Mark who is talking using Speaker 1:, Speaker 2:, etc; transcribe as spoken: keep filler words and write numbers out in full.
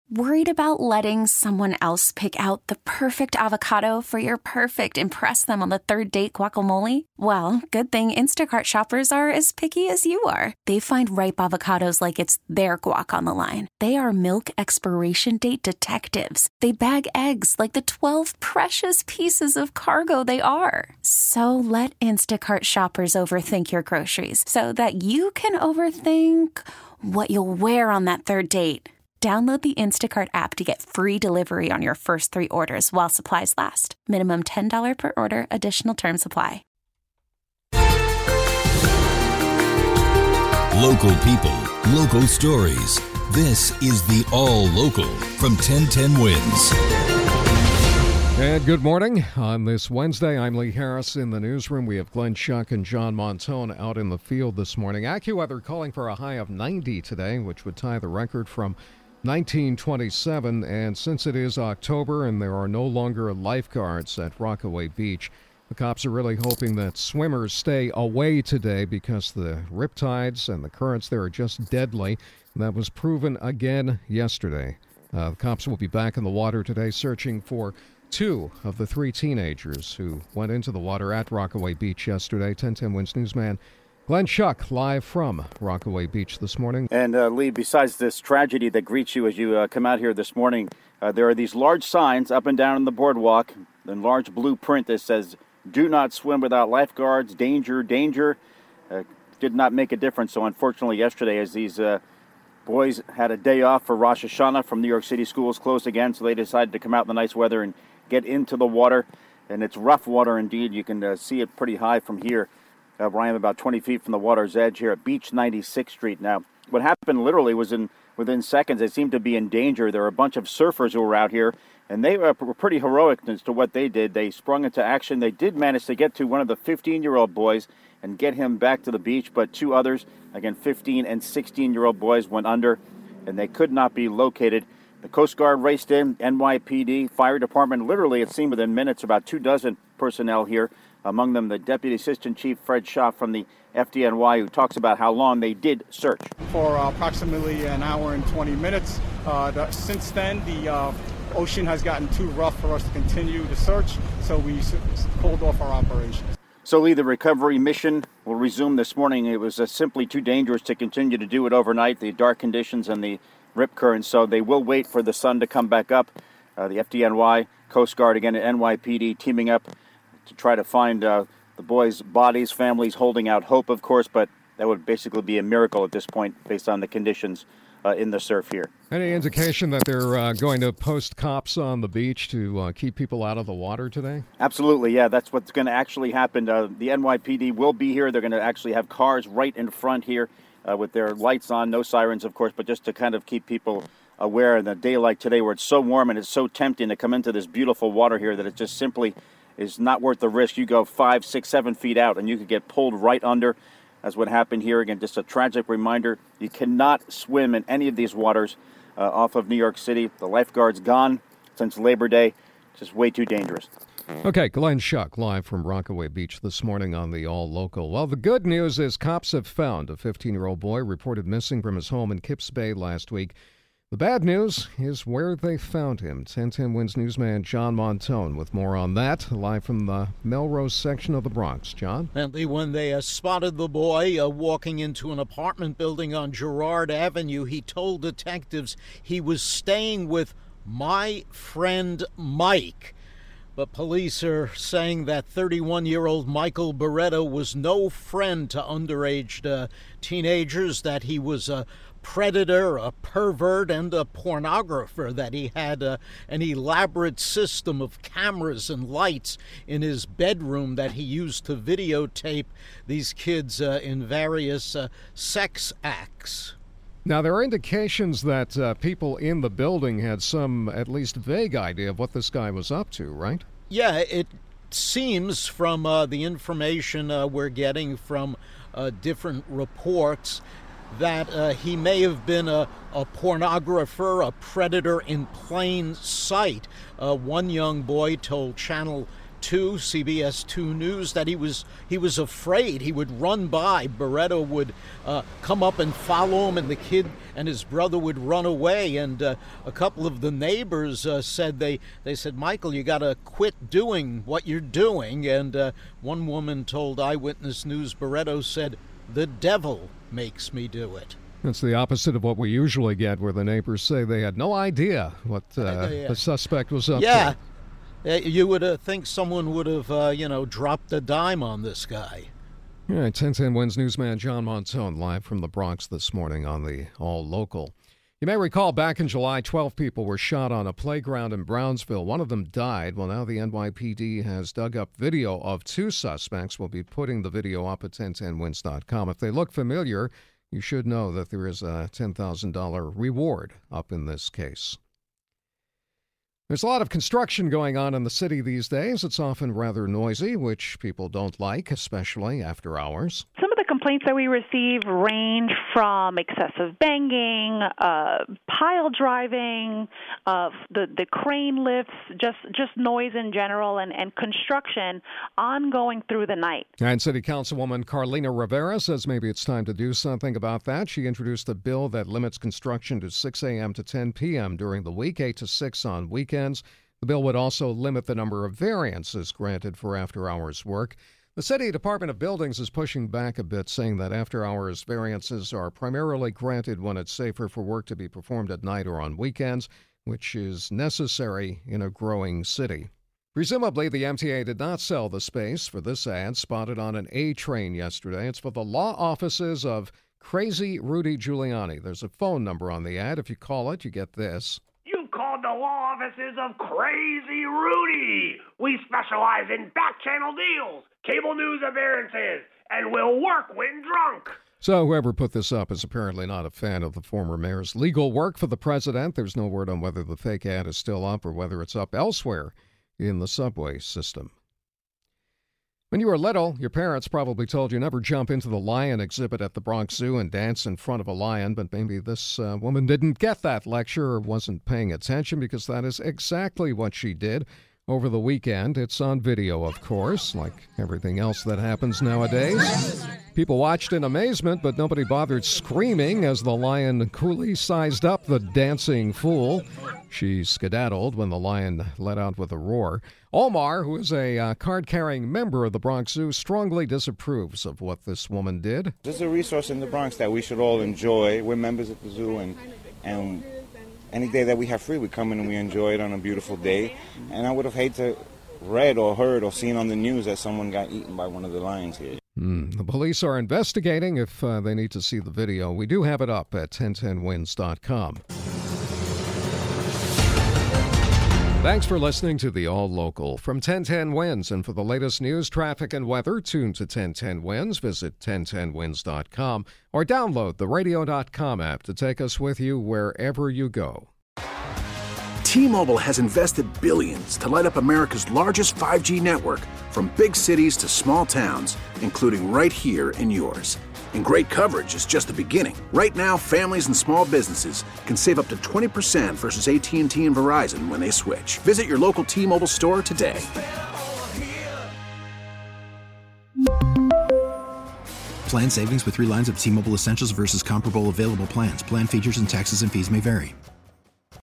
Speaker 1: Worried about letting someone else pick out the perfect avocado for your perfect impress them on the third date guacamole? Well, good thing Instacart shoppers are as picky as you are. They find ripe avocados like it's their guac on the line. They are milk expiration date detectives. They bag eggs like the twelve precious pieces of cargo they are. So let Instacart shoppers overthink your groceries so that you can overthink what you'll wear on that third date. Download the Instacart app to get free delivery on your first three orders while supplies last. Minimum ten dollars per order. Additional terms apply.
Speaker 2: Local people, local stories. This is the All Local from ten ten Wins.
Speaker 3: And good morning. On this Wednesday, I'm Lee Harris in the newsroom. We have Glenn Schuck and John Montone out in the field this morning. AccuWeather calling for a high of ninety today, which would tie the record from nineteen twenty-seven, and since it is October and there are no longer lifeguards at Rockaway Beach, the cops are really hoping that swimmers stay away today because the riptides and the currents there are just deadly. That was proven again yesterday. Uh, the cops will be back in the water today searching for two of the three teenagers who went into the water at Rockaway Beach yesterday. ten ten Wins newsman Glenn Schuck, live from Rockaway Beach this morning.
Speaker 4: And uh, Lee, besides this tragedy that greets you as you uh, come out here this morning, uh, there are these large signs up and down on the boardwalk, in large blue print that says, "Do not swim without lifeguards, danger, danger." Uh, did not make a difference. So unfortunately yesterday, as these uh, boys had a day off for Rosh Hashanah from New York City, schools closed again, so they decided to come out in the nice weather and get into the water. And it's rough water indeed. You can uh, see it pretty high from here. Uh, where I am about twenty feet from the water's edge here at Beach ninety-sixth Street. Now, what happened literally was in within seconds, they seemed to be in danger. There were a bunch of surfers who were out here, and they were pretty heroic as to what they did. They sprung into action. They did manage to get to one of the fifteen-year-old boys and get him back to the beach, but two others, again, fifteen and sixteen-year-old boys, went under, and they could not be located. The Coast Guard raced in, N Y P D, Fire Department, literally it seemed within minutes, about two dozen personnel here. Among them, the Deputy Assistant Chief Fred Shaw from the F D N Y, who talks about how long they did search.
Speaker 5: For uh, approximately an hour and twenty minutes. Uh, the, since then, the uh, ocean has gotten too rough for us to continue the search, so we s- pulled off our operations.
Speaker 4: So, Lee, the recovery mission will resume this morning. It was uh, simply too dangerous to continue to do it overnight, the dark conditions and the rip currents, so they will wait for the sun to come back up. Uh, the F D N Y, Coast Guard, again, and N Y P D teaming up to try to find uh, the boys' bodies, families holding out hope, of course, but that would basically be a miracle at this point based on the conditions uh, in the surf here.
Speaker 3: Any indication that they're uh, going to post cops on the beach to uh, keep people out of the water today?
Speaker 4: Absolutely, yeah, that's what's going to actually happen. Uh, the N Y P D will be here. They're going to actually have cars right in front here uh, with their lights on, no sirens, of course, but just to kind of keep people aware in a day like today where it's so warm and it's so tempting to come into this beautiful water here that it just simply is not worth the risk. You go five, six, seven feet out and you could get pulled right under. That's what happened here. Again, just a tragic reminder. You cannot swim in any of these waters uh, off of New York City. The lifeguard's gone since Labor Day. It's just way too dangerous.
Speaker 3: Okay, Glenn Schuck, live from Rockaway Beach this morning on the All Local. Well, the good news is cops have found a fifteen-year-old boy reported missing from his home in Kips Bay last week. The bad news is where they found him. ten ten Wins newsman John Montone with more on that, live from the Melrose section of the Bronx. John?
Speaker 6: And when they uh, spotted the boy uh, walking into an apartment building on Girard Avenue, he told detectives he was staying with my friend Mike. But police are saying that thirty-one-year-old Michael Beretta was no friend to underage uh, teenagers, that he was a predator, a pervert, and a pornographer, that he had uh, an elaborate system of cameras and lights in his bedroom that he used to videotape these kids uh, in various uh, sex acts.
Speaker 3: Now, there are indications that uh, people in the building had some at least vague idea of what this guy was up to, right?
Speaker 6: Yeah, it seems from uh, the information uh, we're getting from uh, different reports that uh, he may have been a, a pornographer, a predator in plain sight. Uh, one young boy told Channel two, C B S two News, that he was he was afraid. He would run by. Barreto would uh, come up and follow him, and the kid and his brother would run away. And uh, a couple of the neighbors uh, said they they said, Michael, you got to quit doing what you're doing. And uh, one woman told Eyewitness News, Barreto said, the devil makes me do it.
Speaker 3: That's the opposite of what we usually get, where the neighbors say they had no idea what uh, uh, yeah. the suspect was up
Speaker 6: yeah.
Speaker 3: to.
Speaker 6: Yeah, you would uh, think someone would have, uh, you know, dropped a dime on this guy.
Speaker 3: All right, ten ten Wins newsman John Montone live from the Bronx this morning on the All Local. You may recall back in July, twelve people were shot on a playground in Brownsville. One of them died. Well, now the N Y P D has dug up video of two suspects. We'll be putting the video up at ten ten wins dot com. If they look familiar, you should know that there is a ten thousand dollars reward up in this case. There's a lot of construction going on in the city these days. It's often rather noisy, which people don't like, especially after hours.
Speaker 7: Some of the complaints that we receive range from excessive banging, uh, pile driving, uh, the, the crane lifts, just, just noise in general, and, and construction ongoing through the night.
Speaker 3: And City Councilwoman Carlina Rivera says maybe it's time to do something about that. She introduced a bill that limits construction to six a.m. to ten p.m. during the week, eight to six on weekends. The bill would also limit the number of variances granted for after-hours work. The City Department of Buildings is pushing back a bit, saying that after-hours variances are primarily granted when it's safer for work to be performed at night or on weekends, which is necessary in a growing city. Presumably, the M T A did not sell the space for this ad, spotted on an A train yesterday. It's for the law offices of Crazy Rudy Giuliani. There's a phone number on the ad. If you call it, you get this.
Speaker 8: Called the law offices of Crazy Rudy. We specialize in back-channel deals, cable news appearances, and will work when drunk.
Speaker 3: So whoever put this up is apparently not a fan of the former mayor's legal work for the president. There's no word on whether the fake ad is still up or whether it's up elsewhere in the subway system. When you were little, your parents probably told you never jump into the lion exhibit at the Bronx Zoo and dance in front of a lion, but maybe this uh, woman didn't get that lecture or wasn't paying attention, because that is exactly what she did over the weekend. It's on video, of course, like everything else that happens nowadays. People watched in amazement, but nobody bothered screaming as the lion coolly sized up the dancing fool. She skedaddled when the lion let out with a roar. Omar, who is a uh, card-carrying member of the Bronx Zoo, strongly disapproves of what this woman did.
Speaker 9: There's a resource in the Bronx that we should all enjoy. We're members of the zoo, and and any day that we have free, we come in and we enjoy it on a beautiful day. And I would have hated to read or heard or seen on the news that someone got eaten by one of the lions here.
Speaker 3: Mm, the police are investigating. If uh, they need to see the video, we do have it up at ten ten wins dot com. Thanks for listening to the All Local from ten ten Wins. And for the latest news, traffic, and weather, tune to ten ten Wins. Visit ten ten wins dot com or download the radio dot com app to take us with you wherever you go.
Speaker 10: T-Mobile has invested billions to light up America's largest five G network, from big cities to small towns, including right here in yours. And great coverage is just the beginning. Right now, families and small businesses can save up to twenty percent versus A T and T and Verizon when they switch. Visit your local T-Mobile store today.
Speaker 11: Plan savings with three lines of T-Mobile Essentials versus comparable available plans. Plan features and taxes and fees may vary.